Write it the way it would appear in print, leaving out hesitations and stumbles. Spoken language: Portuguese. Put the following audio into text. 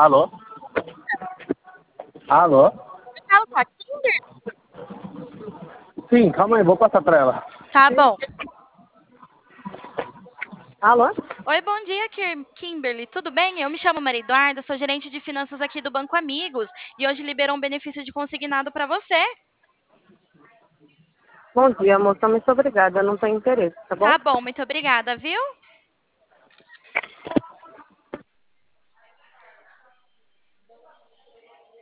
Alô? Alô? Eu falo com a Kinder? Sim, calma aí, vou passar pra ela. Tá bom. Alô? Oi, bom dia, Kimberly. Tudo bem? Eu me chamo Maria Eduarda, sou gerente de finanças aqui do Banco Amigos e hoje liberou um benefício de consignado para você. Bom dia, moça. Muito obrigada. Não tenho interesse, tá bom? Tá bom, muito obrigada, viu?